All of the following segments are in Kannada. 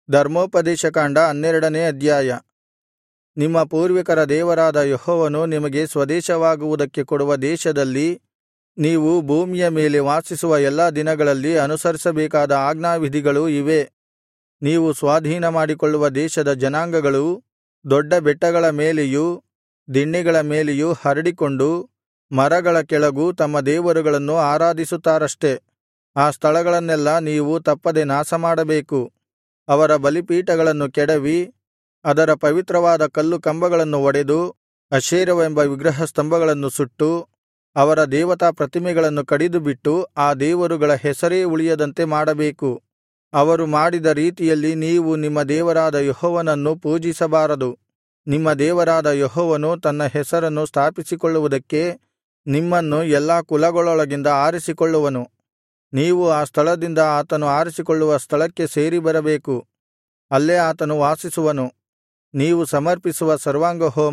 ಧರ್ಮೋಪದೇಶಕಾಂಡ 12ನೇ ಅಧ್ಯಾಯ. ನಿಮ್ಮ ಪೂರ್ವಿಕರ ದೇವರಾದ ಯೆಹೋವನು ನಿಮಗೆ ಸ್ವದೇಶವಾಗುವುದಕ್ಕೆ ಕೊಡುವ ದೇಶದಲ್ಲಿ ನೀವು ಭೂಮಿಯ ಮೇಲೆ ವಾಸಿಸುವ ಎಲ್ಲಾ ದಿನಗಳಲ್ಲಿ ಅನುಸರಿಸಬೇಕಾದ ಆಜ್ಞಾವಿಧಿಗಳು ಇವೇ. ನೀವು ಸ್ವಾಧೀನಮಾಡಿಕೊಳ್ಳುವ ದೇಶದ ಜನಾಂಗಗಳು ದೊಡ್ಡ ಬೆಟ್ಟಗಳ ಮೇಲೆಯೂ ದಿಣ್ಣೆಗಳ ಮೇಲೆಯೂ ಹರಡಿಕೊಂಡು ಮರಗಳ ಕೆಳಗೂ ತಮ್ಮ ದೇವರುಗಳನ್ನು ಆರಾಧಿಸುತ್ತಾರಷ್ಟೆ. ಆ ಸ್ಥಳಗಳನ್ನೆಲ್ಲಾ ನೀವು ತಪ್ಪದೆ ನಾಶಮಾಡಬೇಕು. ಅವರ ಬಲಿಪೀಠಗಳನ್ನು ಕೆಡವಿ ಅದರ ಪವಿತ್ರವಾದ ಕಲ್ಲು ಕಂಬಗಳನ್ನು ಒಡೆದು ಅಶೇರವೆಂಬ ವಿಗ್ರಹಸ್ತಂಭಗಳನ್ನು ಸುಟ್ಟು ಅವರ ದೇವತಾ ಪ್ರತಿಮೆಗಳನ್ನು ಕಡಿದುಬಿಟ್ಟು ಆ ದೇವರುಗಳ ಹೆಸರೇ ಉಳಿಯದಂತೆ ಮಾಡಬೇಕು. ಅವರು ಮಾಡಿದ ರೀತಿಯಲ್ಲಿ ನೀವು ನಿಮ್ಮ ದೇವರಾದ ಯೆಹೋವನನ್ನು ಪೂಜಿಸಬಾರದು. ನಿಮ್ಮ ದೇವರಾದ ಯೆಹೋವನು ತನ್ನ ಹೆಸರನ್ನು ಸ್ಥಾಪಿಸಿಕೊಳ್ಳುವುದಕ್ಕೆ ನಿಮ್ಮನ್ನು ಎಲ್ಲಾ ಕುಲಗಳೊಳಗಿಂದ ಆರಿಸಿಕೊಳ್ಳುವನು. ನೀವು ಆ ಸ್ಥಳದಿಂದ ಆತನು ಆರಿಸಿಕೊಳ್ಳುವ ಸ್ಥಳಕ್ಕೆ ಸೇರಿ ಬರಬೇಕು. ಅಲ್ಲೇ ಆತನು ವಾಸಿಸುವನು. ನೀವು ಸಮರ್ಪಿಸುವ ಸರ್ವಾಂಗಹೋಮ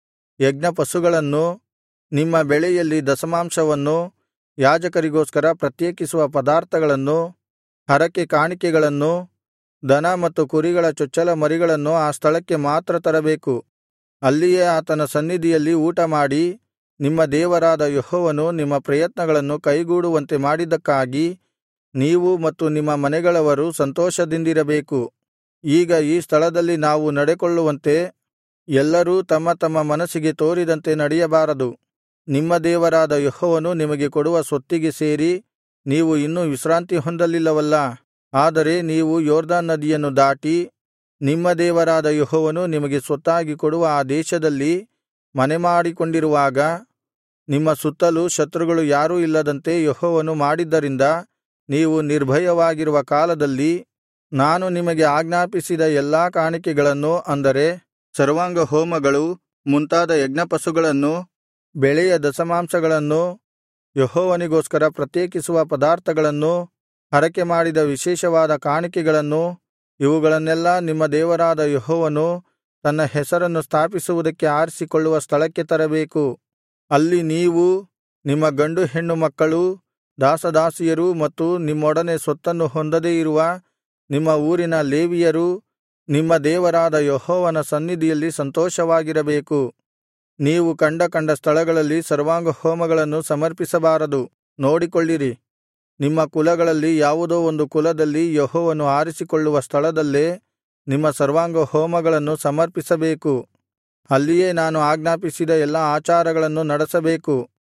ಯಜ್ಞಪಶುಗಳನ್ನೂ ನಿಮ್ಮ ಬೆಳೆಯಲ್ಲಿ ದಶಮಾಂಶವನ್ನೂ ಯಾಜಕರಿಗೋಸ್ಕರ ಪ್ರತ್ಯೇಕಿಸುವ ಪದಾರ್ಥಗಳನ್ನೂ ಹರಕೆ ಕಾಣಿಕೆಗಳನ್ನೂ ದನ ಮತ್ತು ಕುರಿಗಳ ಚೊಚ್ಚಲ ಮರಿಗಳನ್ನು ಆ ಸ್ಥಳಕ್ಕೆ ಮಾತ್ರ ತರಬೇಕು. ಅಲ್ಲಿಯೇ ಆತನ ಸನ್ನಿಧಿಯಲ್ಲಿ ಊಟಮಾಡಿ ನಿಮ್ಮ ದೇವರಾದ ಯೆಹೋವನು ನಿಮ್ಮ ಪ್ರಯತ್ನಗಳನ್ನು ಕೈಗೂಡುವಂತೆ ಮಾಡಿದ್ದಕ್ಕಾಗಿ ನೀವು ಮತ್ತು ನಿಮ್ಮ ಮನೆಗಳವರು ಸಂತೋಷದಿಂದಿರಬೇಕು. ಈಗ ಈ ಸ್ಥಳದಲ್ಲಿ ನಾವು ನಡೆಕೊಳ್ಳುವಂತೆ ಎಲ್ಲರೂ ತಮ್ಮ ತಮ್ಮ ಮನಸ್ಸಿಗೆ ತೋರಿದಂತೆ ನಡೆಯಬಾರದು. ನಿಮ್ಮ ದೇವರಾದ ಯೆಹೋವನು ನಿಮಗೆ ಕೊಡುವ ಸ್ವತ್ತಿಗೆ ಸೇರಿ ನೀವು ಇನ್ನೂ ವಿಶ್ರಾಂತಿ ಹೊಂದಲಿಲ್ಲವಲ್ಲಾ. ಆದರೆ ನೀವು ಯೊರ್ದನ್ ನದಿಯನ್ನು ದಾಟಿ ನಿಮ್ಮ ದೇವರಾದ ಯೆಹೋವನು ನಿಮಗೆ ಸ್ವತ್ತಾಗಿ ಕೊಡುವ ಆ ದೇಶದಲ್ಲಿ ಮನೆಮಾಡಿಕೊಂಡಿರುವಾಗ ನಿಮ್ಮ ಸುತ್ತಲೂ ಶತ್ರುಗಳು ಯಾರೂ ಇಲ್ಲದಂತೆ ಯೆಹೋವನು ಮಾಡಿದ್ದರಿಂದ ನೀವು ನಿರ್ಭಯವಾಗಿರುವ ಕಾಲದಲ್ಲಿ ನಾನು ನಿಮಗೆ ಆಜ್ಞಾಪಿಸಿದ ಎಲ್ಲಾ ಕಾಣಿಕೆಗಳನ್ನು, ಅಂದರೆ ಸರ್ವಾಂಗಹೋಮಗಳು ಮುಂತಾದ ಯಜ್ಞಪಶುಗಳನ್ನೂ ಬೆಳೆಯ ದಶಮಾಂಶಗಳನ್ನೂ ಯೆಹೋವನಿಗೋಸ್ಕರ ಪ್ರತ್ಯೇಕಿಸುವ ಪದಾರ್ಥಗಳನ್ನೂ ಹರಕೆಮಾಡಿದ ವಿಶೇಷವಾದ ಕಾಣಿಕೆಗಳನ್ನೂ ಇವುಗಳನ್ನೆಲ್ಲಾ ನಿಮ್ಮ ದೇವರಾದ ಯೆಹೋವನು ತನ್ನ ಹೆಸರನ್ನು ಸ್ಥಾಪಿಸುವುದಕ್ಕೆ ಆರಿಸಿಕೊಳ್ಳುವ ಸ್ಥಳಕ್ಕೆ ತರಬೇಕು. ಅಲ್ಲಿ ನೀವೂ ನಿಮ್ಮ ಗಂಡು ಹೆಣ್ಣು ಮಕ್ಕಳೂ ದಾಸದಾಸಿಯರೂ ಮತ್ತು ನಿಮ್ಮೊಡನೆ ಸ್ವತ್ತನ್ನು ಹೊಂದದೇ ಇರುವ ನಿಮ್ಮ ಊರಿನ ಲೇವಿಯರೂ ನಿಮ್ಮ ದೇವರಾದ ಯೆಹೋವನ ಸನ್ನಿಧಿಯಲ್ಲಿ ಸಂತೋಷವಾಗಿರಬೇಕು. ನೀವು ಕಂಡ ಸ್ಥಳಗಳಲ್ಲಿ ಸರ್ವಾಂಗಹೋಮಗಳನ್ನು ಸಮರ್ಪಿಸಬಾರದು. ನೋಡಿಕೊಳ್ಳಿರಿ, ನಿಮ್ಮ ಕುಲಗಳಲ್ಲಿ ಯಾವುದೋ ಒಂದು ಕುಲದಲ್ಲಿ ಯೆಹೋವನು ಆರಿಸಿಕೊಳ್ಳುವ ಸ್ಥಳದಲ್ಲೇ ನಿಮ್ಮ ಸರ್ವಾಂಗಹೋಮಗಳನ್ನು ಸಮರ್ಪಿಸಬೇಕು. ಅಲ್ಲಿಯೇ ನಾನು ಆಜ್ಞಾಪಿಸಿದ ಎಲ್ಲಾ ಆಚಾರಗಳನ್ನು ನಡೆಸಬೇಕು.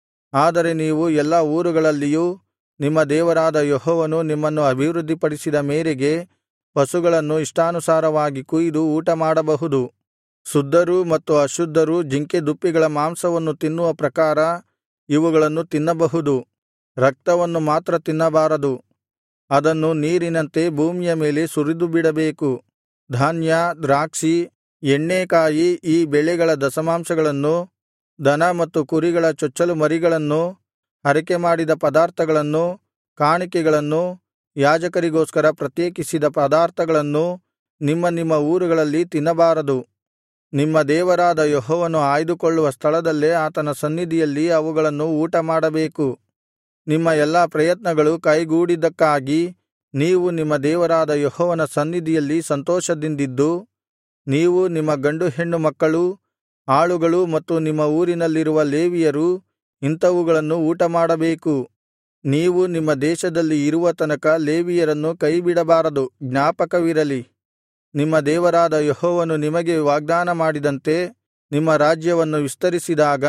ಆದರೆ ನೀವು ಎಲ್ಲಾ ಊರುಗಳಲ್ಲಿಯೂ ನಿಮ್ಮ ದೇವರಾದ ಯೆಹೋವನು ನಿಮ್ಮನ್ನು ಅಭಿವೃದ್ಧಿಪಡಿಸಿದ ಮೇರೆಗೆ ಪಶುಗಳನ್ನು ಇಷ್ಟಾನುಸಾರವಾಗಿ ಕೊಯ್ದು ಊಟಮಾಡಬಹುದು. ಶುದ್ಧರೂ ಮತ್ತು ಅಶುದ್ಧರೂ ಜಿಂಕೆದುಪ್ಪಿಗಳ ಮಾಂಸವನ್ನು ತಿನ್ನುವ ಪ್ರಕಾರ ಇವುಗಳನ್ನು ತಿನ್ನಬಹುದು. ರಕ್ತವನ್ನು ಮಾತ್ರ ತಿನ್ನಬಾರದು. ಅದನ್ನು ನೀರಿನಂತೆ ಭೂಮಿಯ ಮೇಲೆ ಸುರಿದುಬಿಡಬೇಕು. ಧಾನ್ಯ, ದ್ರಾಕ್ಷಿ, ಎಣ್ಣೇಕಾಯಿ ಈ ಬೆಳೆಗಳ ದಶಮಾಂಶಗಳನ್ನು, ದನ ಮತ್ತು ಕುರಿಗಳ ಚೊಚ್ಚಲು ಮರಿಗಳನ್ನೂ, ಹರಕೆಮಾಡಿದ ಪದಾರ್ಥಗಳನ್ನೂ, ಕಾಣಿಕೆಗಳನ್ನೂ, ಯಾಜಕರಿಗೋಸ್ಕರ ಪ್ರತ್ಯೇಕಿಸಿದ ಪದಾರ್ಥಗಳನ್ನೂ ನಿಮ್ಮ ನಿಮ್ಮ ಊರುಗಳಲ್ಲಿ ತಿನ್ನಬಾರದು. ನಿಮ್ಮ ದೇವರಾದ ಯೆಹೋವನು ಆಯ್ದುಕೊಳ್ಳುವ ಸ್ಥಳದಲ್ಲೇ ಆತನ ಸನ್ನಿಧಿಯಲ್ಲಿ ಅವುಗಳನ್ನು ಊಟಮಾಡಬೇಕು. ನಿಮ್ಮ ಎಲ್ಲಾ ಪ್ರಯತ್ನಗಳು ಕೈಗೂಡಿದ್ದಕ್ಕಾಗಿ ನೀವು ನಿಮ್ಮ ದೇವರಾದ ಯೆಹೋವನ ಸನ್ನಿಧಿಯಲ್ಲಿ ಸಂತೋಷದಿಂದಿದ್ದು, ನೀವು ನಿಮ್ಮ ಗಂಡು ಹೆಣ್ಣು ಮಕ್ಕಳೂ ಆಳುಗಳೂ ಮತ್ತು ನಿಮ್ಮ ಊರಿನಲ್ಲಿರುವ ಲೇವಿಯರೂ ಇಂಥವುಗಳನ್ನು ಊಟಮಾಡಬೇಕು. ನೀವು ನಿಮ್ಮ ದೇಶದಲ್ಲಿ ಇರುವ ತನಕ ಲೇವಿಯರನ್ನು ಕೈಬಿಡಬಾರದು. ಜ್ಞಾಪಕವಿರಲಿ, ನಿಮ್ಮ ದೇವರಾದ ಯೆಹೋವನು ನಿಮಗೆ ವಾಗ್ದಾನ ಮಾಡಿದಂತೆ ನಿಮ್ಮ ರಾಜ್ಯವನ್ನು ವಿಸ್ತರಿಸಿದಾಗ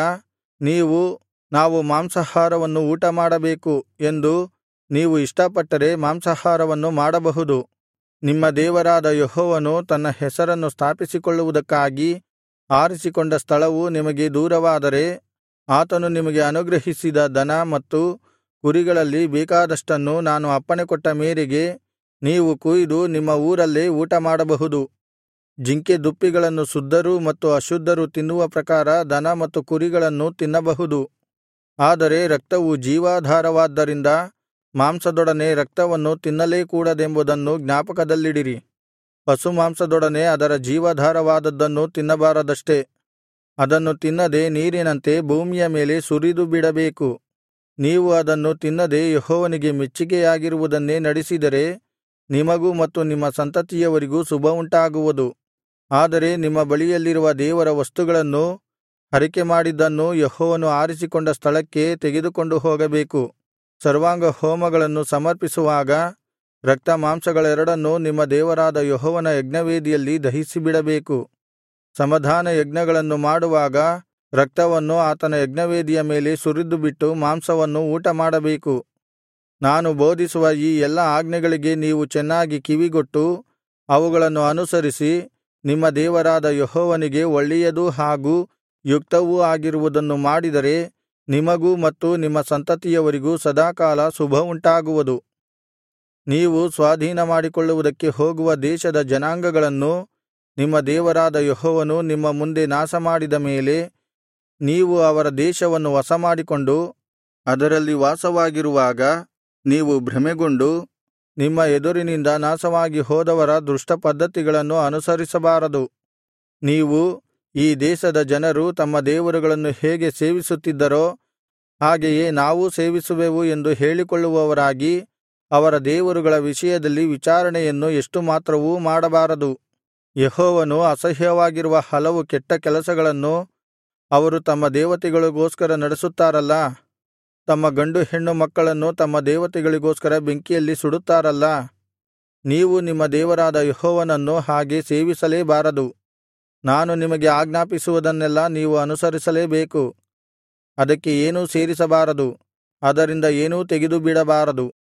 ನಾವು ಮಾಂಸಾಹಾರವನ್ನು ಊಟಮಾಡಬೇಕು ಎಂದು ನೀವು ಇಷ್ಟಪಟ್ಟರೆ ಮಾಂಸಾಹಾರವನ್ನು ಮಾಡಬಹುದು. ನಿಮ್ಮ ದೇವರಾದ ಯೆಹೋವನು ತನ್ನ ಹೆಸರನ್ನು ಸ್ಥಾಪಿಸಿಕೊಳ್ಳುವುದಕ್ಕಾಗಿ ಆರಿಸಿಕೊಂಡ ಸ್ಥಳವು ನಿಮಗೆ ದೂರವಾದರೆ ಆತನು ನಿಮಗೆ ಅನುಗ್ರಹಿಸಿದ ದನ ಮತ್ತು ಕುರಿಗಳಲ್ಲಿ ಬೇಕಾದಷ್ಟನ್ನು ನಾನು ಅಪ್ಪಣೆಕೊಟ್ಟ ಮೇರೆಗೆ ನೀವು ಕೊಯ್ದು ನಿಮ್ಮ ಊರಲ್ಲೇ ಊಟಮಾಡಬಹುದು. ಜಿಂಕೆದುಪ್ಪಿಗಳನ್ನು ಶುದ್ಧರೂ ಮತ್ತು ಅಶುದ್ಧರೂ ತಿನ್ನುವ ಪ್ರಕಾರ ದನ ಮತ್ತು ಕುರಿಗಳನ್ನು ತಿನ್ನಬಹುದು. ಆದರೆ ರಕ್ತವು ಜೀವಾಧಾರವಾದ್ದರಿಂದ ಮಾಂಸದೊಡನೆ ರಕ್ತವನ್ನು ತಿನ್ನಲೇ ಕೂಡದೆಂಬುದನ್ನು ಜ್ಞಾಪಕದಲ್ಲಿಡಿರಿ. ಪಶುಮಾಂಸದೊಡನೆ ಅದರ ಜೀವಾಧಾರವಾದದ್ದನ್ನು ತಿನ್ನಬಾರದಷ್ಟೆ. ಅದನ್ನು ತಿನ್ನದೆ ನೀರಿನಂತೆ ಭೂಮಿಯ ಮೇಲೆ ಸುರಿದು ಬಿಡಬೇಕು. ನೀವು ಅದನ್ನು ತಿನ್ನದೆ ಯೆಹೋವನಿಗೆ ಮೆಚ್ಚಿಕೆಯಾಗಿರುವುದನ್ನೇ ನಡಿಸಿದರೆ ನಿಮಗೂ ಮತ್ತು ನಿಮ್ಮ ಸಂತತಿಯವರಿಗೂ ಶುಭವುಂಟಾಗುವುದು. ಆದರೆ ನಿಮ್ಮ ಬಳಿಯಲ್ಲಿರುವ ದೇವರ ವಸ್ತುಗಳನ್ನೂ ಹರಕೆಮಾಡಿದ್ದನ್ನೂ ಯೆಹೋವನು ಆರಿಸಿಕೊಂಡ ಸ್ಥಳಕ್ಕೆ ತೆಗೆದುಕೊಂಡು ಹೋಗಬೇಕು. ಸರ್ವಾಂಗಹೋಮಗಳನ್ನು ಸಮರ್ಪಿಸುವಾಗ ರಕ್ತಮಾಂಸಗಳೆರಡನ್ನೂ ನಿಮ್ಮ ದೇವರಾದ ಯೆಹೋವನ ಯಜ್ಞವೇದಿಯಲ್ಲಿ ದಹಿಸಿಬಿಡಬೇಕು. ಸಮಾಧಾನ ಯಜ್ಞಗಳನ್ನು ಮಾಡುವಾಗ ರಕ್ತವನ್ನು ಆತನ ಯಜ್ಞವೇದಿಯ ಮೇಲೆ ಸುರಿದುಬಿಟ್ಟು ಮಾಂಸವನ್ನು ಊಟಮಾಡಬೇಕು. ನಾನು ಬೋಧಿಸುವ ಈ ಎಲ್ಲಾ ಆಜ್ಞೆಗಳಿಗೆ ನೀವು ಚೆನ್ನಾಗಿ ಕಿವಿಗೊಟ್ಟು ಅವುಗಳನ್ನು ಅನುಸರಿಸಿ ನಿಮ್ಮ ದೇವರಾದ ಯೆಹೋವನಿಗೆ ಒಳ್ಳೆಯದೂ ಹಾಗೂ ಯುಕ್ತವೂ ಆಗಿರುವುದನ್ನು ಮಾಡಿದರೆ ನಿಮಗೂ ಮತ್ತು ನಿಮ್ಮ ಸಂತತಿಯವರಿಗೂ ಸದಾಕಾಲ ಶುಭವುಂಟಾಗುವುದು. ನೀವು ಸ್ವಾಧೀನಮಾಡಿಕೊಳ್ಳುವುದಕ್ಕೆ ಹೋಗುವ ದೇಶದ ಜನಾಂಗಗಳನ್ನು ನಿಮ್ಮ ದೇವರಾದ ಯೆಹೋವನು ನಿಮ್ಮ ಮುಂದೆ ನಾಶಮಾಡಿದ ಮೇಲೆ ನೀವು ಅವರ ದೇಶವನ್ನು ವಶಮಾಡಿಕೊಂಡು ಅದರಲ್ಲಿ ವಾಸವಾಗಿರುವಾಗ ನೀವು ಭ್ರಮೆಗೊಂಡು ನಿಮ್ಮ ಎದುರಿನಿಂದ ನಾಶವಾಗಿ ಹೋದವರ ದುಷ್ಟ ಪದ್ಧತಿಗಳನ್ನು ಅನುಸರಿಸಬಾರದು. ನೀವು ಈ ದೇಶದ ಜನರು ತಮ್ಮ ದೇವರುಗಳನ್ನು ಹೇಗೆ ಸೇವಿಸುತ್ತಿದ್ದರೋ ಹಾಗೆಯೇ ನಾವೂ ಸೇವಿಸುವೆವು ಎಂದು ಹೇಳಿಕೊಳ್ಳುವವರಾಗಿ ಅವರ ದೇವರುಗಳ ವಿಷಯದಲ್ಲಿ ವಿಚಾರಣೆಯನ್ನು ಎಷ್ಟು ಮಾತ್ರವೂ ಮಾಡಬಾರದು. ಯೆಹೋವನು ಅಸಹ್ಯವಾಗಿರುವ ಹಲವು ಕೆಟ್ಟ ಕೆಲಸಗಳನ್ನು ಅವರು ತಮ್ಮ ದೇವತೆಗಳಿಗೋಸ್ಕರ ನಡೆಸುತ್ತಾರಲ್ಲಾ, ತಮ್ಮ ಗಂಡು ಹೆಣ್ಣು ಮಕ್ಕಳನ್ನು ತಮ್ಮ ದೇವತೆಗಳಿಗೋಸ್ಕರ ಬೆಂಕಿಯಲ್ಲಿ ಸುಡುತ್ತಾರಲ್ಲಾ, ನೀವು ನಿಮ್ಮ ದೇವರಾದ ಯೆಹೋವನನ್ನು ಹಾಗೆ ಸೇವಿಸಲೇಬಾರದು. ನಾನು ನಿಮಗೆ ಆಜ್ಞಾಪಿಸುವುದನ್ನೆಲ್ಲಾ ನೀವು ಅನುಸರಿಸಲೇಬೇಕು. ಅದಕ್ಕೆ ಏನೂ ಸೇರಿಸಬಾರದು, ಅದರಿಂದ ಏನೂ ತೆಗೆದುಬಿಡಬಾರದು.